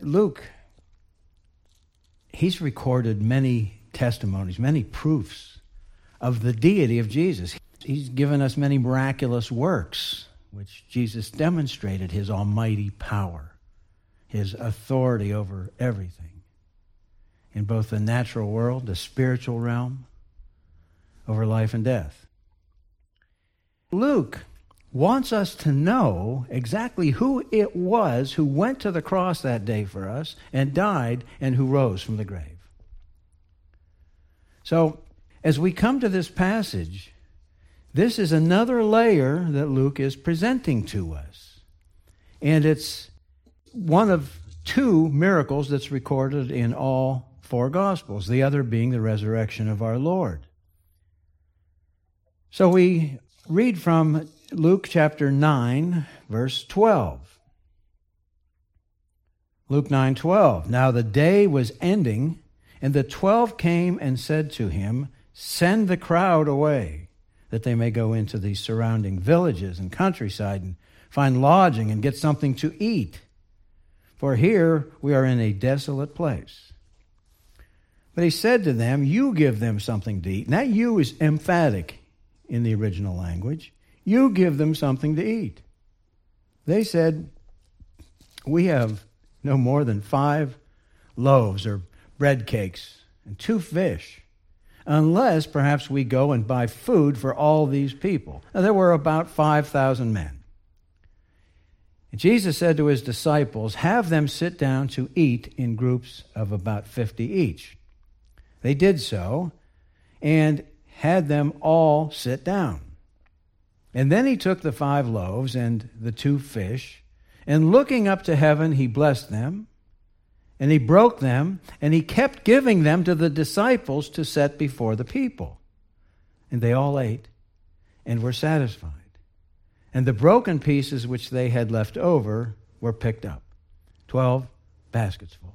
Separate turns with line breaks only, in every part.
Luke, he's recorded many testimonies, many proofs of the deity of Jesus. He's given us many miraculous works, which Jesus demonstrated his almighty power, his authority over everything, in both the natural world, the spiritual realm, over life and death. Luke wants us to know exactly who it was who went to the cross that day for us and died and who rose from the grave. So, as we come to this passage, this is another layer that Luke is presenting to us. And it's one of two miracles that's recorded in all four Gospels, the other being the resurrection of our Lord. So we read from Luke chapter 9, verse 12. Luke 9:12. Now the day was ending, and the 12 came and said to him, "Send the crowd away, that they may go into the surrounding villages and countryside and find lodging and get something to eat. For here we are in a desolate place." But he said to them, "You give them something to eat." And that "you" is emphatic in the original language. You give them something to eat. They said, "We have no more than 5 loaves or bread cakes and 2 fish, unless perhaps we go and buy food for all these people." Now, there were about 5,000 men. And Jesus said to his disciples, "Have them sit down to eat in groups of about 50 each." They did so, and had them all sit down. And then he took the 5 loaves and the 2 fish, and looking up to heaven, he blessed them, and he broke them, and he kept giving them to the disciples to set before the people. And they all ate and were satisfied. And the broken pieces which they had left over were picked up, 12 baskets full.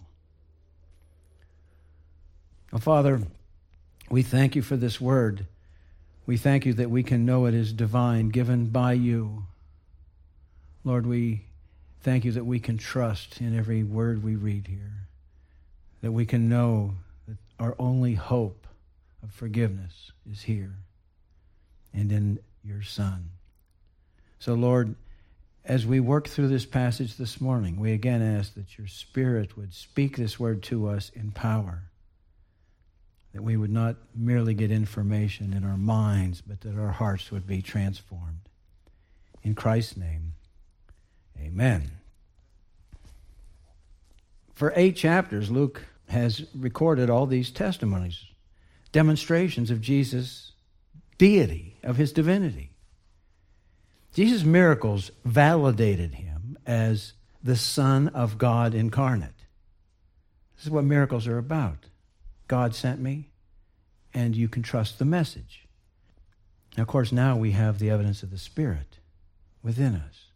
Oh, Father, we thank you for this word. We thank you that we can know it is divine, given by you. Lord, we thank you that we can trust in every word we read here, that we can know that our only hope of forgiveness is here and in your Son. So, Lord, as we work through this passage this morning, we again ask that your Spirit would speak this word to us in power, that we would not merely get information in our minds, but that our hearts would be transformed. In Christ's name, amen. For 8 chapters, Luke has recorded all these testimonies, demonstrations of Jesus' deity, of his divinity. Jesus' miracles validated him as the Son of God incarnate. This is what miracles are about. God sent me, and you can trust the message. Now, of course, now we have the evidence of the Spirit within us.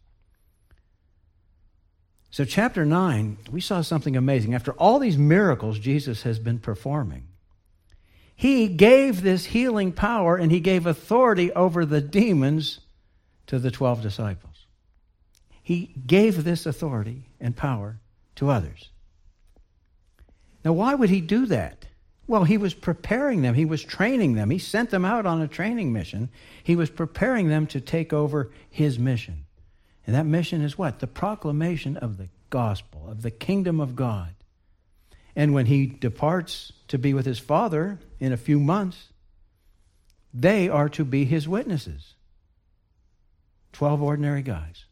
So chapter 9, we saw something amazing. After all these miracles Jesus has been performing, he gave this healing power and he gave authority over the demons to the 12 disciples. He gave this authority and power to others. Now, why would he do that? Well, he was preparing them. He was training them. He sent them out on a training mission. He was preparing them to take over his mission. And that mission is what? The proclamation of the gospel, of the kingdom of God. And when he departs to be with his Father in a few months, they are to be his witnesses. 12 ordinary guys.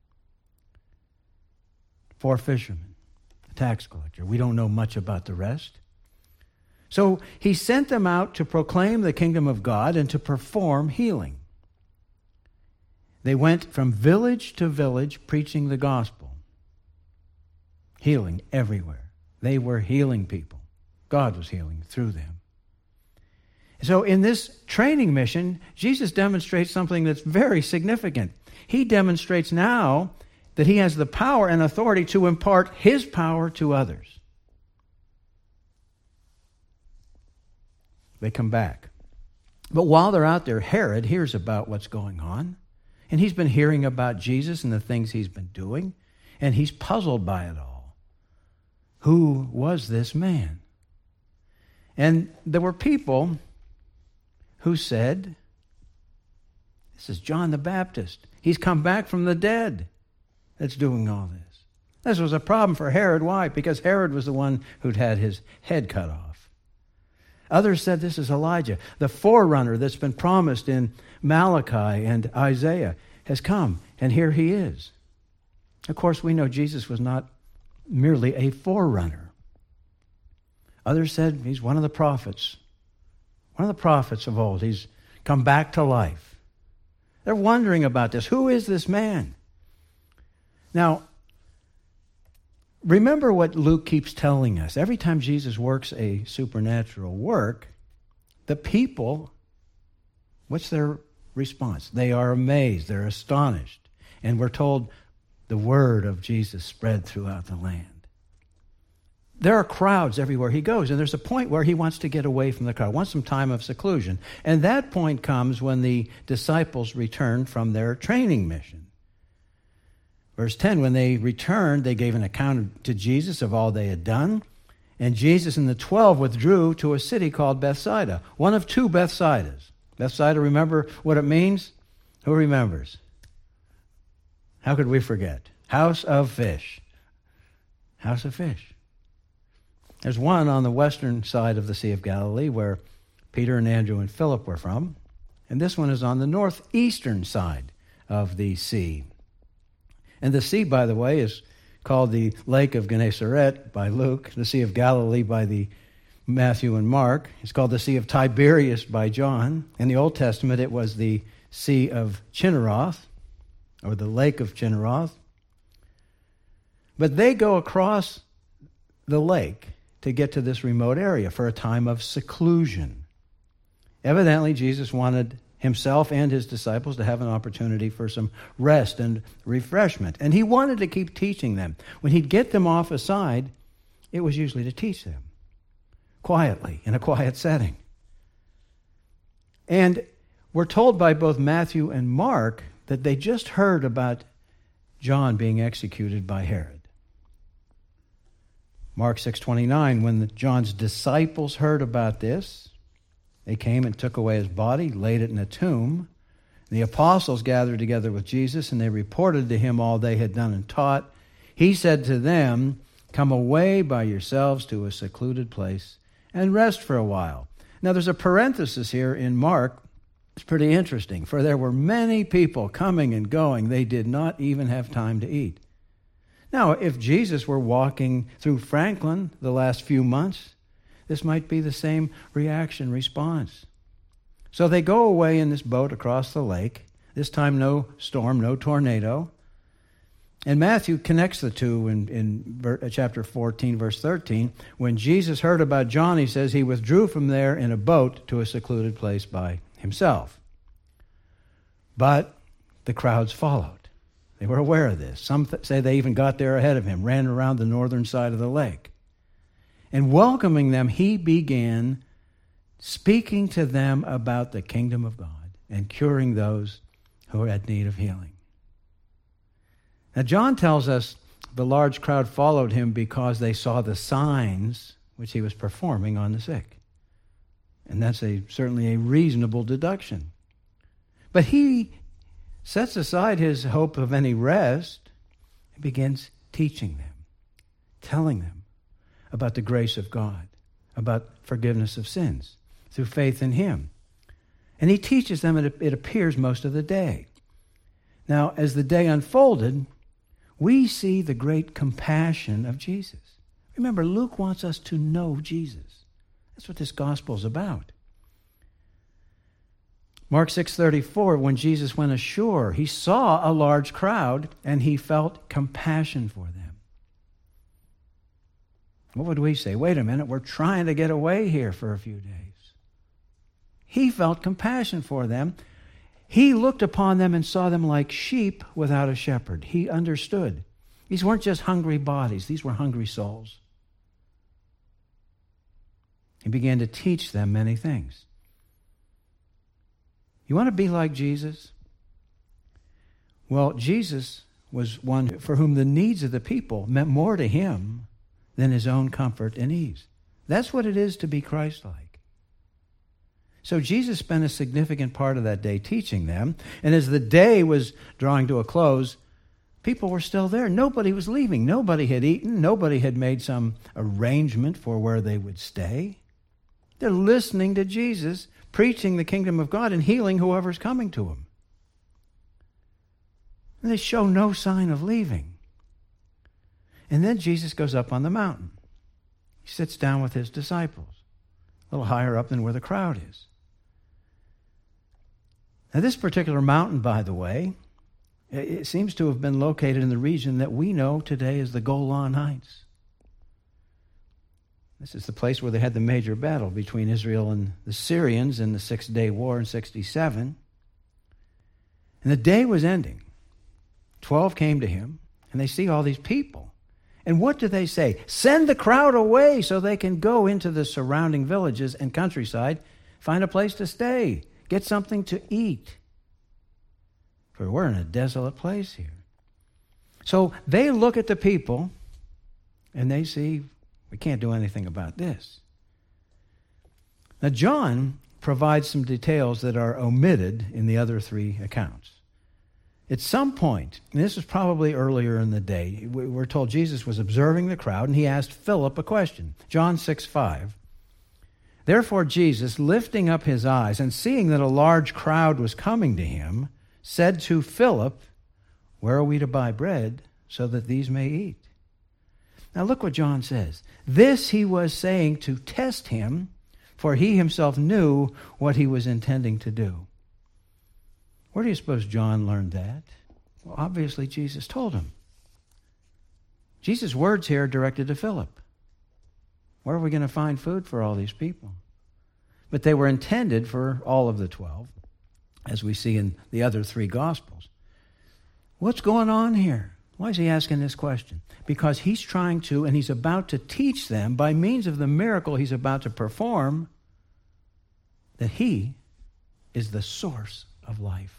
4 fishermen. A tax collector. We don't know much about the rest. So he sent them out to proclaim the kingdom of God and to perform healing. They went from village to village preaching the gospel. Healing everywhere. They were healing people. God was healing through them. So in this training mission, Jesus demonstrates something that's very significant. He demonstrates now that he has the power and authority to impart his power to others. They come back. But while they're out there, Herod hears about what's going on. And he's been hearing about Jesus and the things he's been doing. And he's puzzled by it all. who was this man? And there were people who said, this is John the Baptist. He's come back from the dead that's doing all this. This was a problem for Herod. Why? Because Herod was the one who'd had his head cut off. Others said this is Elijah. The forerunner that's been promised in Malachi and Isaiah has come, and here he is. Of course, we know Jesus was not merely a forerunner. Others said he's one of the prophets of old. He's come back to life. They're wondering about this. Who is this man? Now, remember what Luke keeps telling us. Every time Jesus works a supernatural work, the people, what's their response? They are amazed. They're astonished. And we're told the word of Jesus spread throughout the land. There are crowds everywhere he goes, and there's a point where he wants to get away from the crowd, wants some time of seclusion. And that point comes when the disciples return from their training mission. Verse 10, when they returned, they gave an account to Jesus of all they had done. And Jesus and the 12 withdrew to a city called Bethsaida, one of two Bethsaidas. Bethsaida, remember what it means? Who remembers? How could we forget? House of fish. House of fish. There's one on the western side of the Sea of Galilee where Peter and Andrew and Philip were from. And this one is on the northeastern side of the sea. And the sea, by the way, is called the Lake of Gennesaret by Luke, the Sea of Galilee by the Matthew and Mark. It's called the Sea of Tiberias by John. In the Old Testament, it was the Sea of Chinneroth, or the Lake of Chinneroth. But they go across the lake to get to this remote area for a time of seclusion. Evidently, Jesus wanted himself and his disciples to have an opportunity for some rest and refreshment. And he wanted to keep teaching them. When he'd get them off aside, it was usually to teach them quietly, in a quiet setting. And we're told by both Matthew and Mark that they just heard about John being executed by Herod. Mark 6:29, when John's disciples heard about this, they came and took away his body, laid it in a tomb. The apostles gathered together with Jesus, and they reported to him all they had done and taught. He said to them, "Come away by yourselves to a secluded place and rest for a while." Now there's a parenthesis here in Mark. It's pretty interesting. For there were many people coming and going. They did not even have time to eat. Now, if Jesus were walking through Franklin the last few months, this might be the same response. So they go away in this boat across the lake. This time no storm, no tornado. And Matthew connects the two in chapter 14, verse 13. When Jesus heard about John, he says he withdrew from there in a boat to a secluded place by himself. But the crowds followed. They were aware of this. Some say they even got there ahead of him, ran around the northern side of the lake. And welcoming them, he began speaking to them about the kingdom of God and curing those who had need of healing. Now, John tells us the large crowd followed him because they saw the signs which he was performing on the sick. And that's certainly a reasonable deduction. But he sets aside his hope of any rest and begins teaching them, telling them about the grace of God, about forgiveness of sins through faith in him. And he teaches them, it appears, most of the day. Now, as the day unfolded, we see the great compassion of Jesus. Remember, Luke wants us to know Jesus. That's what this gospel is about. Mark 6:34, when Jesus went ashore, he saw a large crowd and he felt compassion for them. What would we say? Wait a minute, we're trying to get away here for a few days. He felt compassion for them. He looked upon them and saw them like sheep without a shepherd. He understood. These weren't just hungry bodies. These were hungry souls. He began to teach them many things. You want to be like Jesus? Well, Jesus was one for whom the needs of the people meant more to him than his own comfort and ease. That's what it is to be Christ-like. So Jesus spent a significant part of that day teaching them, and as the day was drawing to a close, people were still there. Nobody was leaving. Nobody had eaten. Nobody had made some arrangement for where they would stay. They're listening to Jesus, preaching the kingdom of God and healing whoever's coming to them. And they show no sign of leaving. And then Jesus goes up on the mountain. He sits down with his disciples, a little higher up than where the crowd is. Now, this particular mountain, by the way, it seems to have been located in the region that we know today as the Golan Heights. This is the place where they had the major battle between Israel and the Syrians in the Six-Day War in 67. And the day was ending. 12 came to him, and they see all these people. And what do they say? Send the crowd away so they can go into the surrounding villages and countryside, find a place to stay, get something to eat. For we're in a desolate place here. So they look at the people, and they see, we can't do anything about this. Now, John provides some details that are omitted in the other three accounts. At some point, and this was probably earlier in the day, we're told Jesus was observing the crowd, and he asked Philip a question. John 6:5. Therefore Jesus, lifting up his eyes and seeing that a large crowd was coming to him, said to Philip, where are we to buy bread so that these may eat? Now look what John says. This he was saying to test him, for he himself knew what he was intending to do. Where do you suppose John learned that? Well, obviously Jesus told him. Jesus' words here are directed to Philip. Where are we going to find food for all these people? But they were intended for all of the 12, as we see in the other three Gospels. What's going on here? Why is he asking this question? Because he's trying to, and he's about to teach them, by means of the miracle he's about to perform, that he is the source of life.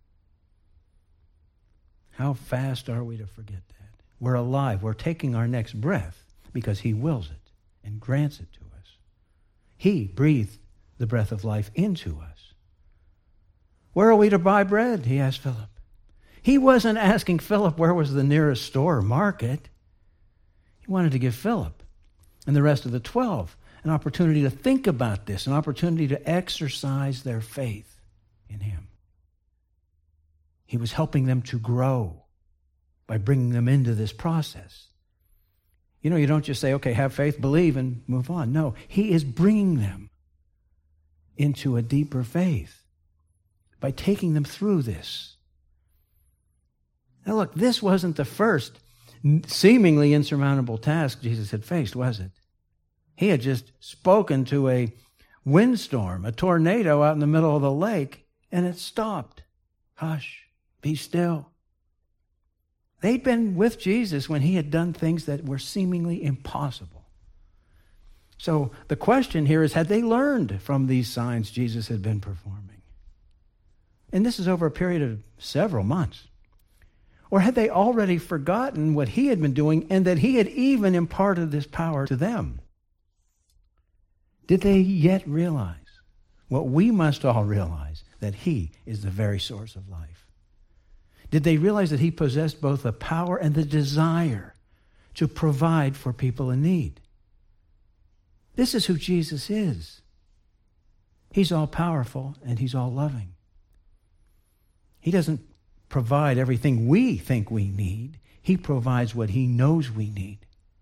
How fast are we to forget that? We're alive. We're taking our next breath because he wills it and grants it to us. He breathed the breath of life into us. Where are we to buy bread? He asked Philip. He wasn't asking Philip where was the nearest store or market. He wanted to give Philip and the rest of the 12 an opportunity to think about this, an opportunity to exercise their faith in him. He was helping them to grow by bringing them into this process. You know, you don't just say, okay, have faith, believe, and move on. No, he is bringing them into a deeper faith by taking them through this. Now look, this wasn't the first seemingly insurmountable task Jesus had faced, was it? He had just spoken to a windstorm, a tornado out in the middle of the lake, and it stopped. Hush. Be still. They'd been with Jesus when he had done things that were seemingly impossible. So the question here is, had they learned from these signs Jesus had been performing? And this is over a period of several months. Or had they already forgotten what he had been doing and that he had even imparted this power to them? Did they yet realize what we must all realize, that he is the very source of life? Did they realize that he possessed both the power and the desire to provide for people in need? This is who Jesus is. He's all powerful and he's all loving. He doesn't provide everything we think we need. He provides what he knows we need.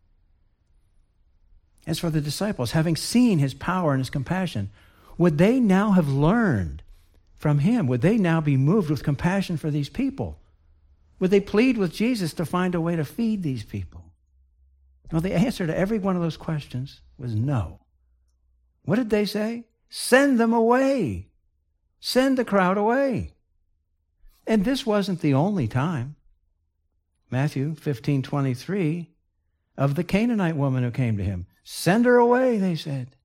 As for the disciples, having seen his power and his compassion, would they now have learned from him? Would they now be moved with compassion for these people? Would they plead with Jesus to find a way to feed these people? Well, the answer to every one of those questions was no. What did they say? Send them away. Send the crowd away. And this wasn't the only time. Matthew 15:23, of the Canaanite woman who came to him. Send her away, they said.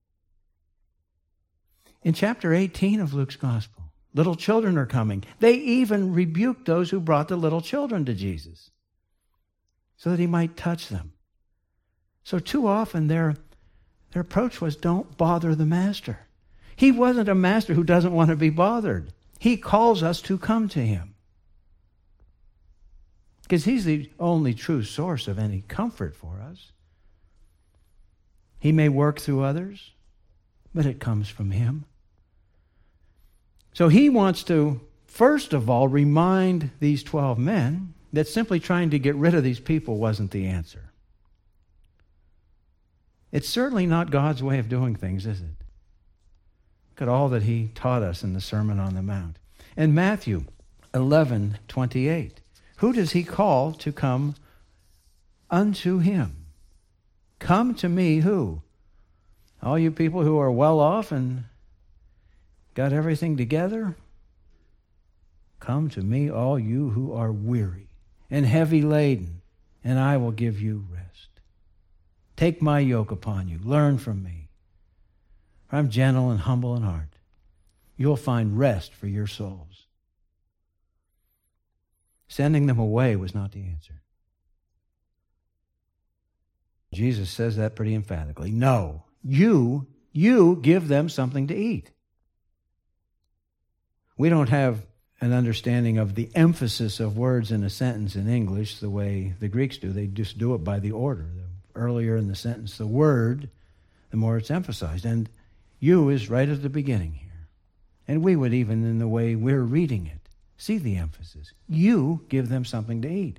In chapter 18 of Luke's Gospel, little children are coming. They even rebuked those who brought the little children to Jesus so that he might touch them, So too often their approach was, don't bother the master. He wasn't a master who doesn't want to be bothered. He calls us to come to him. Because he's the only true source of any comfort for us. He may work through others, but it comes from him. So he wants to, first of all, remind these 12 men that simply trying to get rid of these people wasn't the answer. It's certainly not God's way of doing things, is it? Look at all that he taught us in the Sermon on the Mount. In Matthew 11:28, who does he call to come unto him? Come to me, who? All you people who are well off and got everything together? Come to me, all you who are weary and heavy laden, and I will give you rest. Take my yoke upon you. Learn from me. For I'm gentle and humble in heart. You'll find rest for your souls. Sending them away was not the answer. Jesus says that pretty emphatically. No, you give them something to eat. We don't have an understanding of the emphasis of words in a sentence in English the way the Greeks do. They just do it by the order. The earlier in the sentence the word, the more it's emphasized. And you is right at the beginning here. And we would, even in the way we're reading it, see the emphasis. You give them something to eat.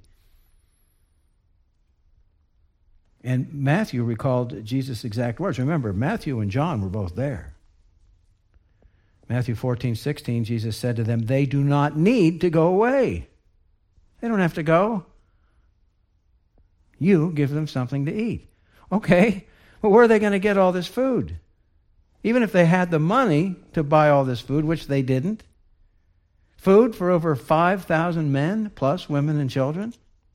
And Matthew recalled Jesus' exact words. Remember, Matthew and John were both there. Matthew 14:16, Jesus said to them, they do not need to go away. They don't have to go. You give them something to eat. Okay, but where are they going to get all this food? Even if they had the money to buy all this food, which they didn't. Food for over 5,000 men, plus women and children.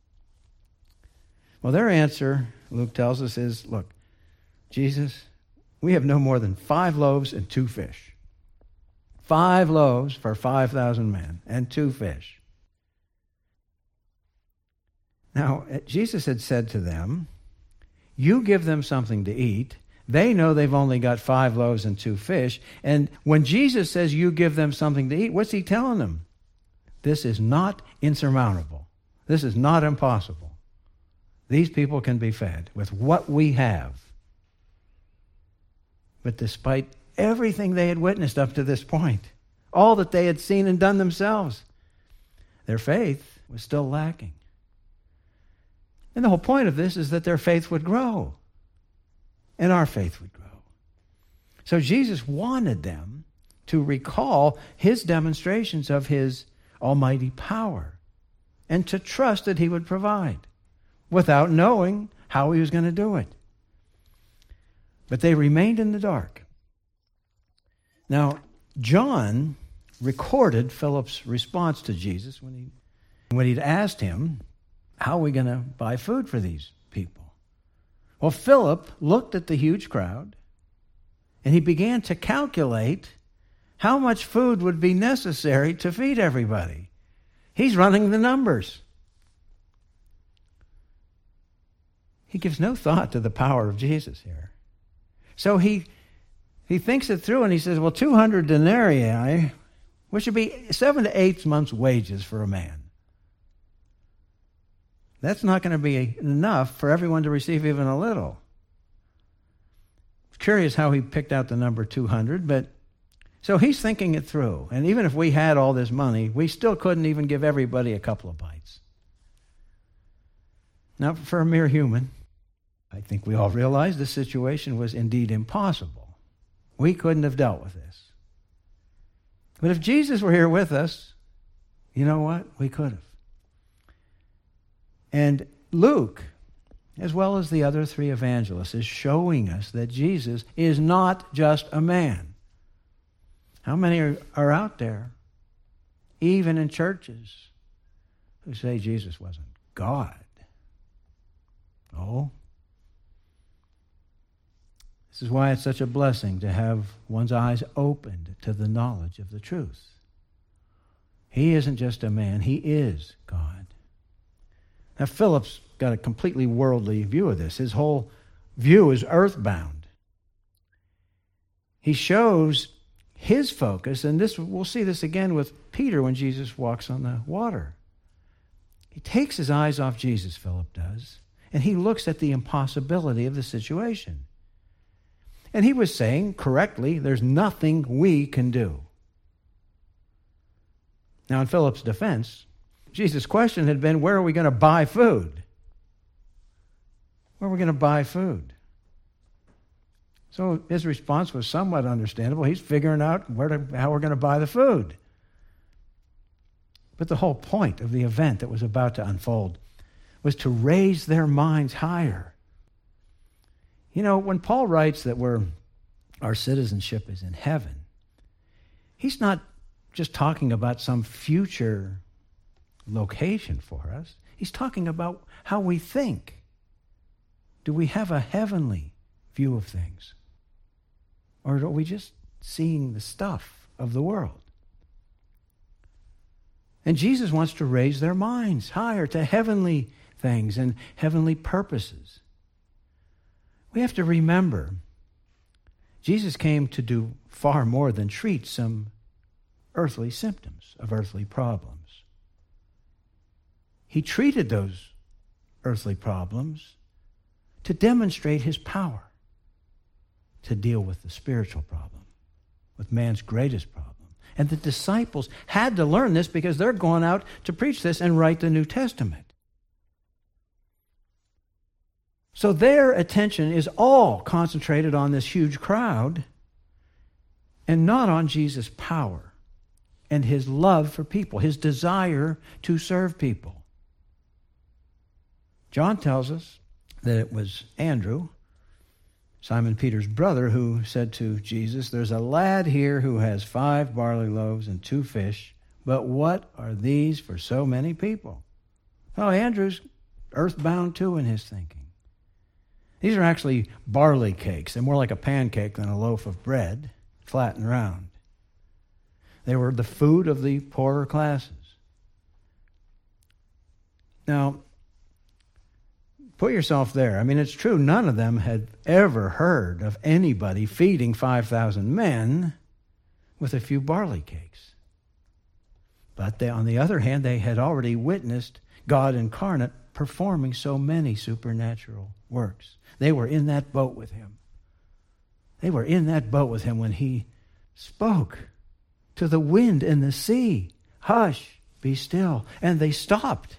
Well, their answer, Luke tells us, is, look, Jesus, we have no more than 5 loaves and 2 fish. 5 loaves for 5,000 men and 2 fish. Now, Jesus had said to them, you give them something to eat. They know they've only got 5 loaves and 2 fish. And when Jesus says you give them something to eat, what's he telling them? This is not insurmountable. This is not impossible. These people can be fed with what we have. But despite everything they had witnessed up to this point, all that they had seen and done themselves, their faith was still lacking. And the whole point of this is that their faith would grow. And our faith would grow. So Jesus wanted them to recall his demonstrations of his almighty power and to trust that he would provide without knowing how he was going to do it. But they remained in the dark. Now, John recorded Philip's response to Jesus when he'd asked him, how are we going to buy food for these people? Well, Philip looked at the huge crowd, and he began to calculate how much food would be necessary to feed everybody. He's running the numbers. He gives no thought to the power of Jesus here. So he thinks it through, and he says, well, 200 denarii, which would be 7 to 8 months' wages for a man. That's not going to be enough for everyone to receive even a little. It's curious how he picked out the number 200, but so he's thinking it through. And even if we had all this money, we still couldn't even give everybody a couple of bites. Now, for a mere human, I think we all realize the situation was indeed impossible. We couldn't have dealt with this. But if Jesus were here with us, you know what? We could have. And Luke, as well as the other 3 evangelists, is showing us that Jesus is not just a man. How many are out there, even in churches, who say Jesus wasn't God? Oh. This is why it's such a blessing to have one's eyes opened to the knowledge of the truth. He isn't just a man, he is God. Now, Philip's got a completely worldly view of this. His whole view is earthbound. He shows his focus, and we'll see this again with Peter when Jesus walks on the water. He takes his eyes off Jesus, Philip does, and he looks at the impossibility of the situation. And he was saying, correctly, there's nothing we can do. Now, in Philip's defense, Jesus' question had been, where are we going to buy food? Where are we going to buy food? So his response was somewhat understandable. He's figuring out how we're going to buy the food. But the whole point of the event that was about to unfold was to raise their minds higher. You know, when Paul writes that our citizenship is in heaven, he's not just talking about some future location for us. He's talking about how we think. Do we have a heavenly view of things? Or are we just seeing the stuff of the world? And Jesus wants to raise their minds higher to heavenly things and heavenly purposes. We have to remember, Jesus came to do far more than treat some earthly symptoms of earthly problems. He treated those earthly problems to demonstrate his power to deal with the spiritual problem, with man's greatest problem. And the disciples had to learn this because they're going out to preach this and write the New Testament. So their attention is all concentrated on this huge crowd and not on Jesus' power and his love for people, his desire to serve people. John tells us that it was Andrew, Simon Peter's brother, who said to Jesus, there's a lad here who has 5 barley loaves and 2 fish, but what are these for so many people? Oh, Andrew's earthbound too in his thinking. These are actually barley cakes. They're more like a pancake than a loaf of bread, flat and round. They were the food of the poorer classes. Now, put yourself there. I mean, it's true, none of them had ever heard of anybody feeding 5,000 men with a few barley cakes. But on the other hand, they had already witnessed God incarnate performing so many supernatural works. They were in that boat with him. They were in that boat with him when he spoke to the wind and the sea, hush, be still. And they stopped.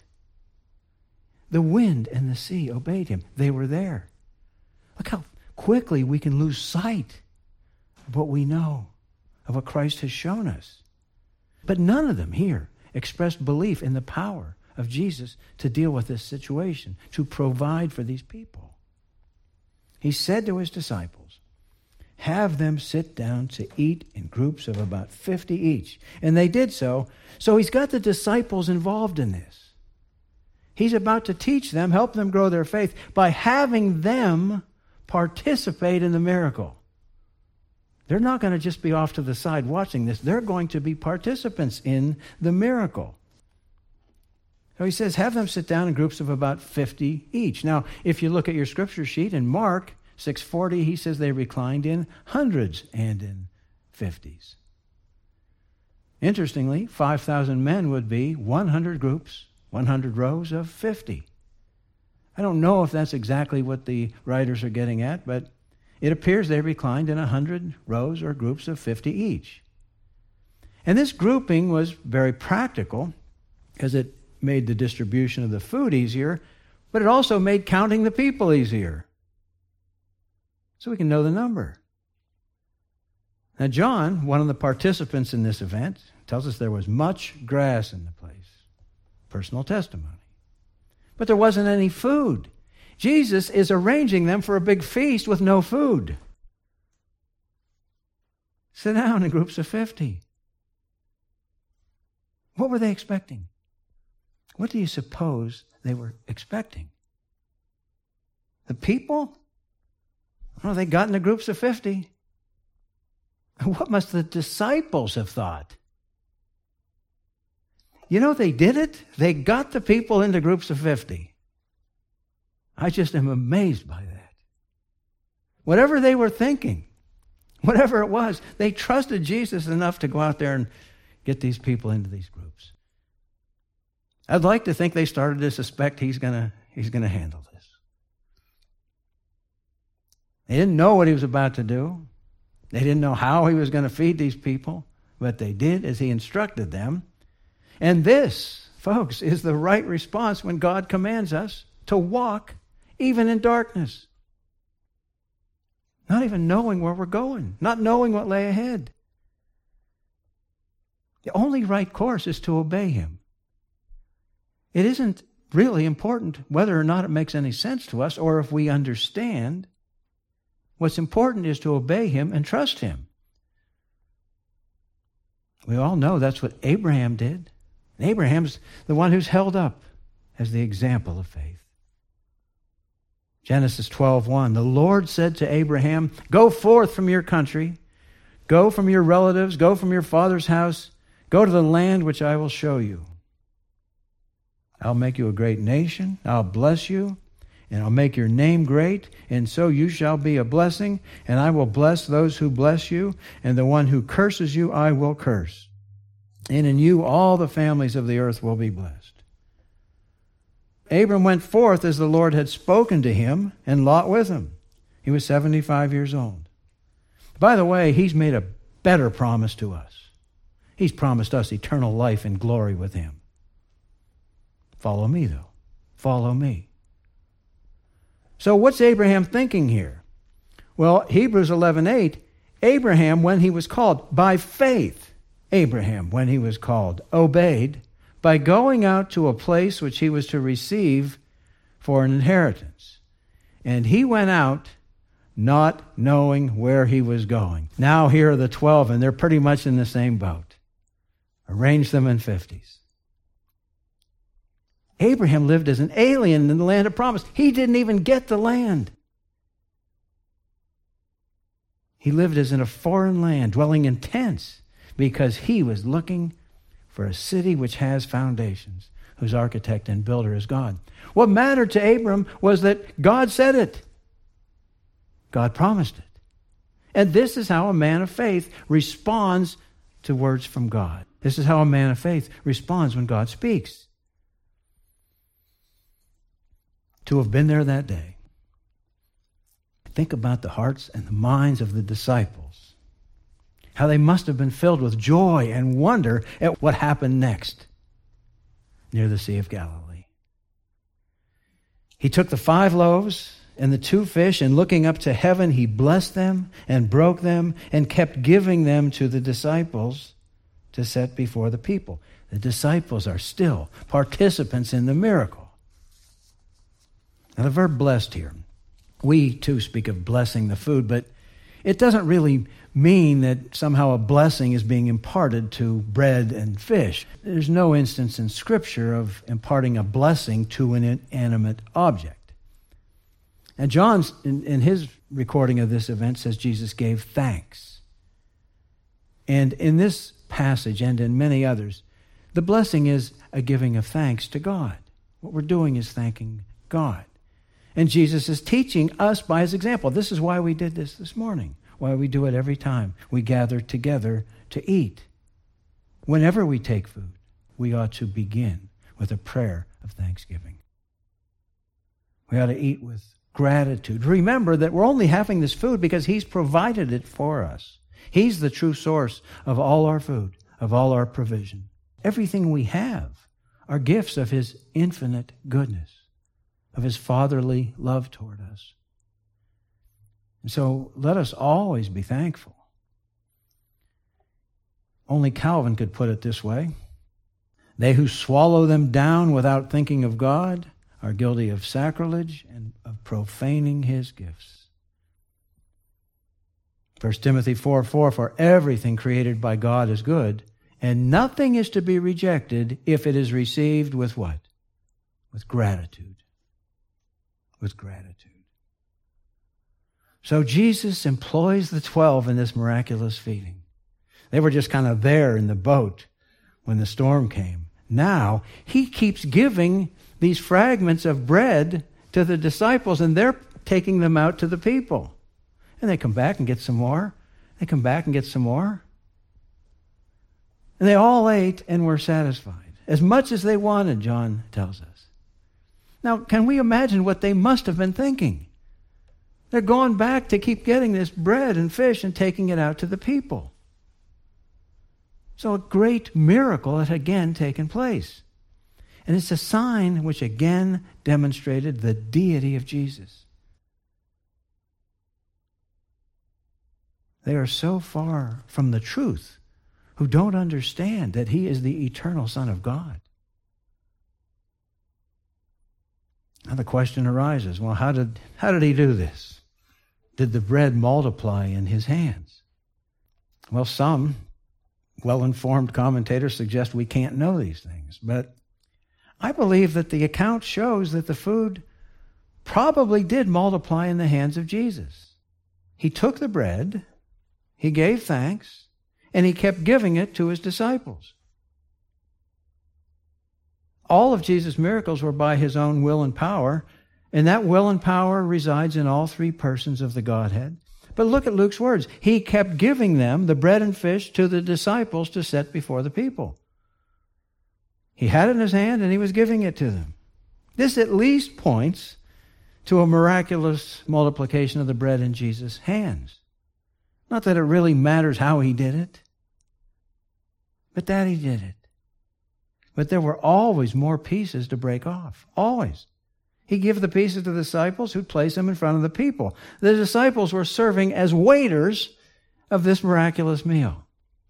The wind and the sea obeyed him. They were there. Look how quickly we can lose sight of what we know, of what Christ has shown us. But none of them here expressed belief in the power of Jesus to deal with this situation, to provide for these people. He said to his disciples, have them sit down to eat in groups of about 50 each. And they did so. So he's got the disciples involved in this. He's about to teach them, help them grow their faith by having them participate in the miracle. They're not going to just be off to the side watching this. They're going to be participants in the miracle. So he says, have them sit down in groups of about 50 each. Now, if you look at your scripture sheet in Mark 6:40, he says they reclined in hundreds and in 50s. Interestingly, 5,000 men would be 100 groups, 100 rows of 50. I don't know if that's exactly what the writers are getting at, but it appears they reclined in 100 rows or groups of 50 each. And this grouping was very practical because it made the distribution of the food easier, but it also made counting the people easier. So we can know the number. Now, John, one of the participants in this event, tells us there was much grass in the place. Personal testimony. But there wasn't any food. Jesus is arranging them for a big feast with no food. Sit down in groups of 50. What were they expecting? What do you suppose they were expecting? The people? Oh, they got into groups of 50. What must the disciples have thought? You know, they did it. They got the people into groups of 50. I just am amazed by that. whatever they were thinking, whatever it was, they trusted Jesus enough to go out there and get these people into these groups. I'd like to think they started to suspect he's going to handle this. They didn't know what he was about to do. They didn't know how he was going to feed these people, but they did as he instructed them. And this, folks, is the right response when God commands us to walk even in darkness. Not even knowing where we're going, not knowing what lay ahead. The only right course is to obey him. It isn't really important whether or not it makes any sense to us or if we understand. What's important is to obey him and trust him. We all know that's what Abraham did. And Abraham's the one who's held up as the example of faith. Genesis 12:1, the Lord said to Abraham, go forth from your country, go from your relatives, go from your father's house, go to the land which I will show you. I'll make you a great nation, I'll bless you, and I'll make your name great, and so you shall be a blessing, and I will bless those who bless you, and the one who curses you I will curse. And in you all the families of the earth will be blessed. Abram went forth as the Lord had spoken to him, and Lot with him. He was 75 years old. By the way, he's made a better promise to us. He's promised us eternal life and glory with him. Follow me, though. Follow me. So what's Abraham thinking here? Well, Hebrews 11:8, Abraham, when he was called, by faith, Abraham, when he was called, obeyed by going out to a place which he was to receive for an inheritance. And he went out not knowing where he was going. Now here are the 12, and they're pretty much in the same boat. Arrange them in 50s. Abraham lived as an alien in the land of promise. He didn't even get the land. He lived as in a foreign land, dwelling in tents, because he was looking for a city which has foundations, whose architect and builder is God. What mattered to Abram was that God said it. God promised it. And this is how a man of faith responds to words from God. This is how a man of faith responds when God speaks. To have been there that day. Think about the hearts and the minds of the disciples. How they must have been filled with joy and wonder at what happened next near the Sea of Galilee. He took the 5 loaves and the 2 fish, and looking up to heaven, he blessed them and broke them and kept giving them to the disciples to set before the people. The disciples are still participants in the miracle. Now, the verb blessed here, we too speak of blessing the food, but it doesn't really mean that somehow a blessing is being imparted to bread and fish. There's no instance in Scripture of imparting a blessing to an inanimate object. And John, in his recording of this event, says Jesus gave thanks. And in this passage and in many others, the blessing is a giving of thanks to God. What we're doing is thanking God. And Jesus is teaching us by his example. This is why we did this morning, why we do it every time we gather together to eat. Whenever we take food, we ought to begin with a prayer of thanksgiving. We ought to eat with gratitude. Remember that we're only having this food because he's provided it for us. He's the true source of all our food, of all our provision. Everything we have are gifts of his infinite goodness, of his fatherly love toward us. And so let us always be thankful. Only Calvin could put it this way: they who swallow them down without thinking of God are guilty of sacrilege and of profaning his gifts. 1 Timothy 4:4, for everything created by God is good, and nothing is to be rejected if it is received with what? With gratitude. With gratitude. So Jesus employs the 12 in this miraculous feeding. They were just kind of there in the boat when the storm came. Now, he keeps giving these fragments of bread to the disciples, and they're taking them out to the people. And they come back and get some more. They come back and get some more. And they all ate and were satisfied. As much as they wanted, John tells us. Now, can we imagine what they must have been thinking? They're going back to keep getting this bread and fish and taking it out to the people. So a great miracle had again taken place. And it's a sign which again demonstrated the deity of Jesus. They are so far from the truth who don't understand that he is the eternal Son of God. Now the question arises, well, how did he do this? Did the bread multiply in his hands? Well, some well-informed commentators suggest we can't know these things, but I believe that the account shows that the food probably did multiply in the hands of Jesus. He took the bread, he gave thanks, and he kept giving it to his disciples. All of Jesus' miracles were by his own will and power, and that will and power resides in all three persons of the Godhead. But look at Luke's words. He kept giving them the bread and fish to the disciples to set before the people. He had it in his hand and he was giving it to them. This at least points to a miraculous multiplication of the bread in Jesus' hands. Not that it really matters how he did it, but that he did it. But there were always more pieces to break off. Always. He gave the pieces to the disciples who'd place them in front of the people. The disciples were serving as waiters of this miraculous meal.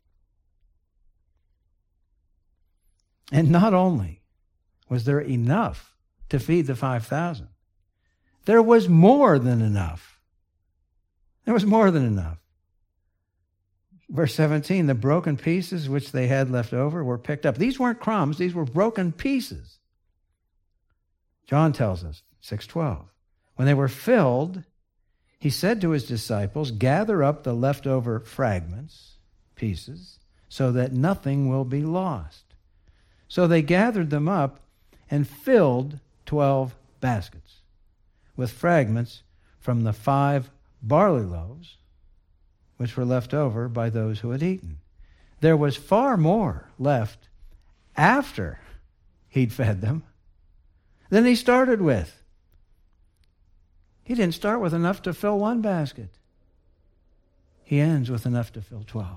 And not only was there enough to feed the 5,000, there was more than enough. There was more than enough. Verse 17, the broken pieces which they had left over were picked up. These weren't crumbs, these were broken pieces. John tells us, 6:12, when they were filled, he said to his disciples, gather up the leftover fragments, pieces, so that nothing will be lost. So they gathered them up and filled 12 baskets with fragments from the 5 barley loaves, which were left over by those who had eaten. There was far more left after he'd fed them than he started with. He didn't start with enough to fill 1 basket. He ends with enough to fill 12.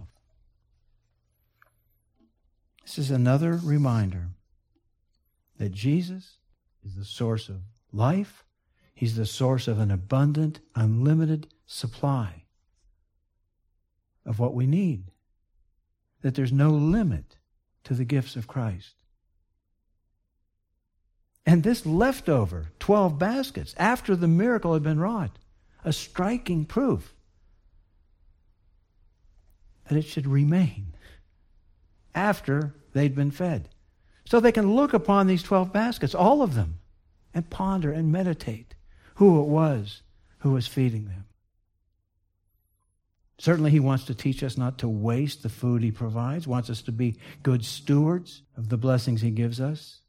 This is another reminder that Jesus is the source of life. He's the source of an abundant, unlimited supply of what we need. That there's no limit to the gifts of Christ. And this leftover 12 baskets, after the miracle had been wrought, a striking proof that it should remain after they'd been fed. So they can look upon these 12 baskets, all of them, and ponder and meditate who it was who was feeding them. Certainly he wants to teach us not to waste the food he provides, wants us to be good stewards of the blessings he gives us.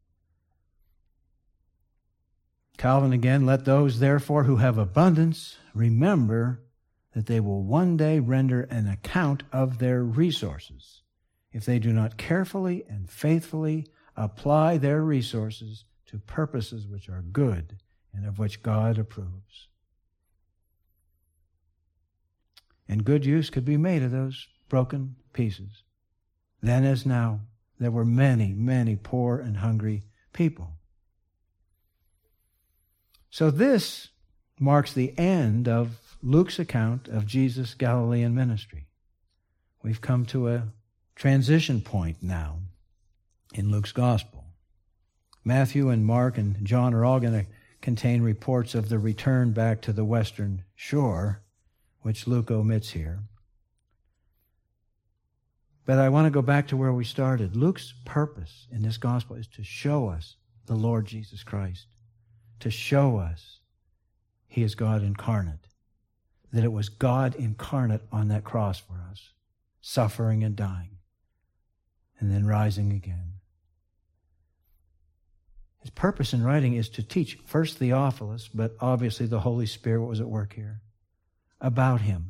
Calvin again, let those therefore who have abundance remember that they will one day render an account of their resources if they do not carefully and faithfully apply their resources to purposes which are good and of which God approves. And good use could be made of those broken pieces. Then as now, there were many, many poor and hungry people. So this marks the end of Luke's account of Jesus' Galilean ministry. We've come to a transition point now in Luke's gospel. Matthew and Mark and John are all going to contain reports of the return back to the western shore, which Luke omits here. But I want to go back to where we started. Luke's purpose in this gospel is to show us the Lord Jesus Christ, to show us he is God incarnate, that it was God incarnate on that cross for us, suffering and dying, and then rising again. His purpose in writing is to teach, first Theophilus, but obviously the Holy Spirit was at work here, about him,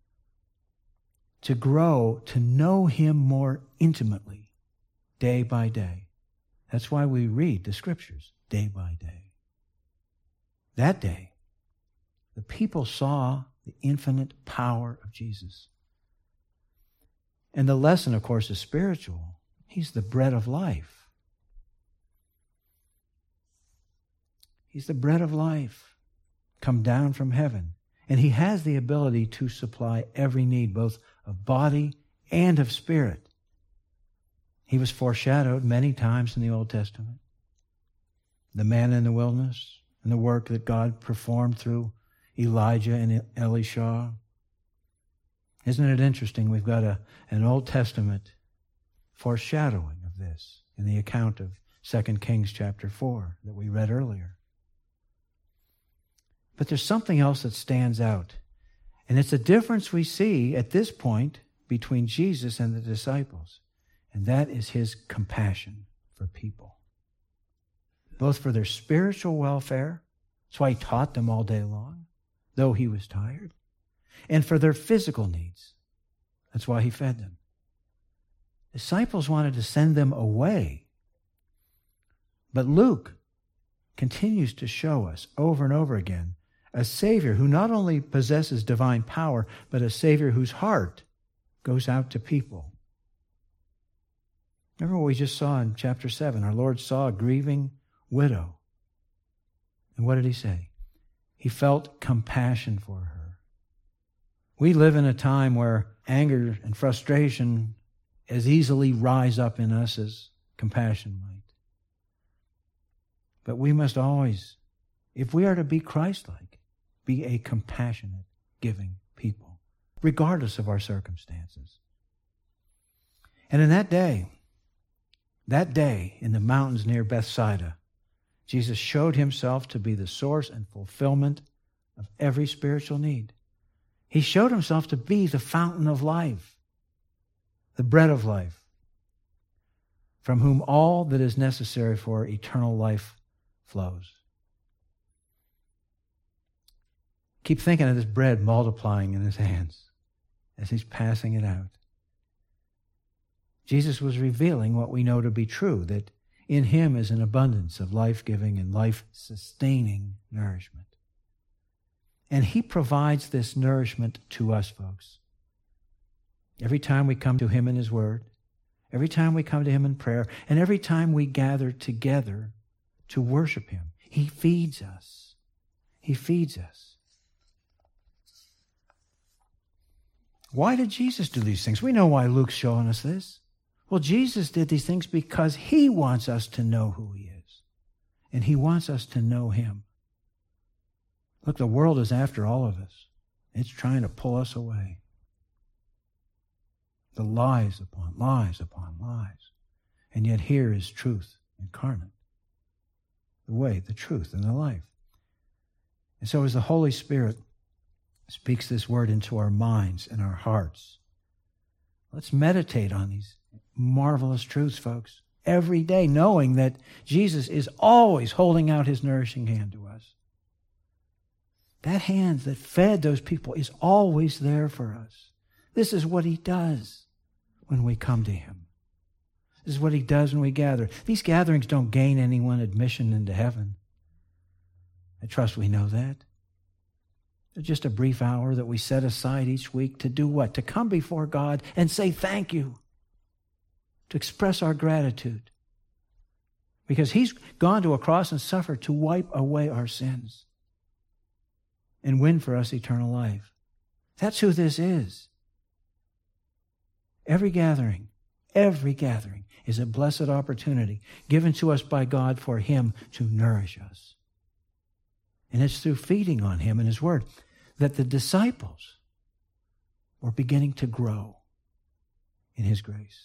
to grow, to know him more intimately, day by day. That's why we read the Scriptures day by day. That day, the people saw the infinite power of Jesus. And the lesson, of course, is spiritual. He's the bread of life. He's the bread of life, come down from heaven. And he has the ability to supply every need, both of body and of spirit. He was foreshadowed many times in the Old Testament. The man in the wilderness and the work that God performed through Elijah and Elisha. Isn't it interesting? We've got an Old Testament foreshadowing of this in the account of 2 Kings chapter 4 that we read earlier. But there's something else that stands out. And it's a difference we see at this point between Jesus and the disciples. And that is his compassion for people. Both for their spiritual welfare, that's why he taught them all day long, though he was tired, and for their physical needs. That's why he fed them. Disciples wanted to send them away. But Luke continues to show us over and over again a Savior who not only possesses divine power, but a Savior whose heart goes out to people. Remember what we just saw in chapter 7? Our Lord saw a grieving widow. And what did he say? He felt compassion for her. We live in a time where anger and frustration as easily rise up in us as compassion might. But we must always, if we are to be Christ-like, be a compassionate, giving people, regardless of our circumstances. And in that day in the mountains near Bethsaida, Jesus showed himself to be the source and fulfillment of every spiritual need. He showed himself to be the fountain of life, the bread of life, from whom all that is necessary for eternal life flows. Keep thinking of this bread multiplying in his hands as he's passing it out. Jesus was revealing what we know to be true, that in him is an abundance of life-giving and life-sustaining nourishment. And he provides this nourishment to us, folks. Every time we come to him in his word, every time we come to him in prayer, and every time we gather together to worship him, he feeds us. He feeds us. Why did Jesus do these things? We know why Luke's showing us this. Well, Jesus did these things because he wants us to know who he is. And he wants us to know him. Look, the world is after all of us. It's trying to pull us away. The lies upon lies upon lies. And yet here is truth incarnate. The way, the truth, and the life. And so as the Holy Spirit speaks this word into our minds and our hearts, let's meditate on these marvelous truths, folks, every day, knowing that Jesus is always holding out his nourishing hand to us. That hand that fed those people is always there for us. This is what he does when we come to him. This is what he does when we gather. These gatherings don't gain anyone admission into heaven. I trust we know that. They're just a brief hour that we set aside each week to do what? To come before God and say thank you. To express our gratitude. Because he's gone to a cross and suffered to wipe away our sins and win for us eternal life. That's who this is. Every gathering is a blessed opportunity given to us by God for him to nourish us. And it's through feeding on him and his word that the disciples were beginning to grow in his grace.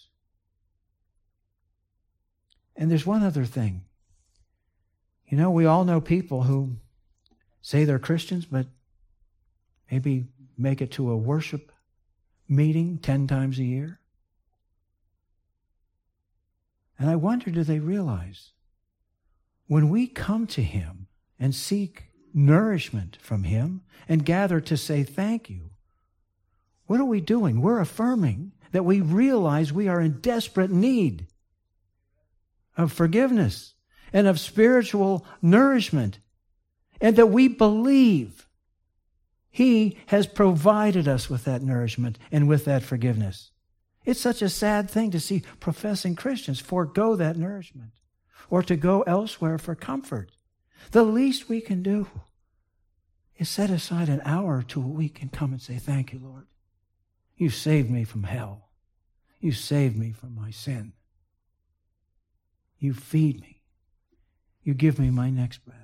And there's one other thing. You know, we all know people who say they're Christians, but maybe make it to a worship meeting 10 times a year. And I wonder, do they realize when we come to him and seek nourishment from Him and gather to say thank you. What are we doing? We're affirming that we realize we are in desperate need of forgiveness and of spiritual nourishment, and that we believe He has provided us with that nourishment and with that forgiveness. It's such a sad thing to see professing Christians forego that nourishment or to go elsewhere for comfort. The least we can do is set aside an hour or two a week and come and say, thank you, Lord. You saved me from hell. You saved me from my sin. You feed me. You give me my next breath.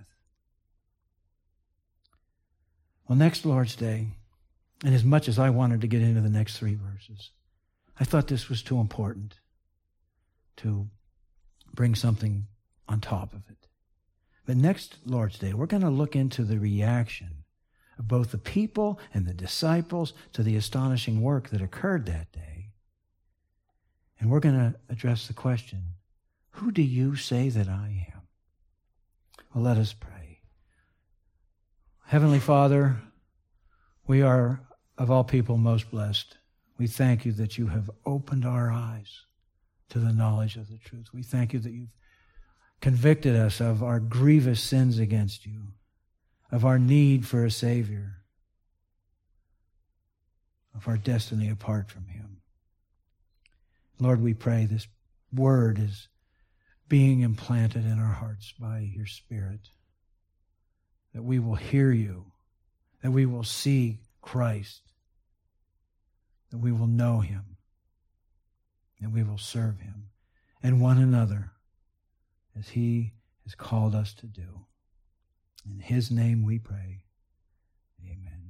Well, next Lord's Day, and as much as I wanted to get into the next 3 verses, I thought this was too important to bring something on top of it. But next Lord's Day, we're going to look into the reaction of both the people and the disciples to the astonishing work that occurred that day. And we're going to address the question, who do you say that I am? Well, let us pray. Heavenly Father, we are of all people most blessed. We thank you that you have opened our eyes to the knowledge of the truth. We thank you that you've convicted us of our grievous sins against you, of our need for a Savior, of our destiny apart from Him. Lord, we pray this word is being implanted in our hearts by your Spirit, that we will hear you, that we will see Christ, that we will know Him, that we will serve Him and one another as He has called us to do. In His name we pray. Amen.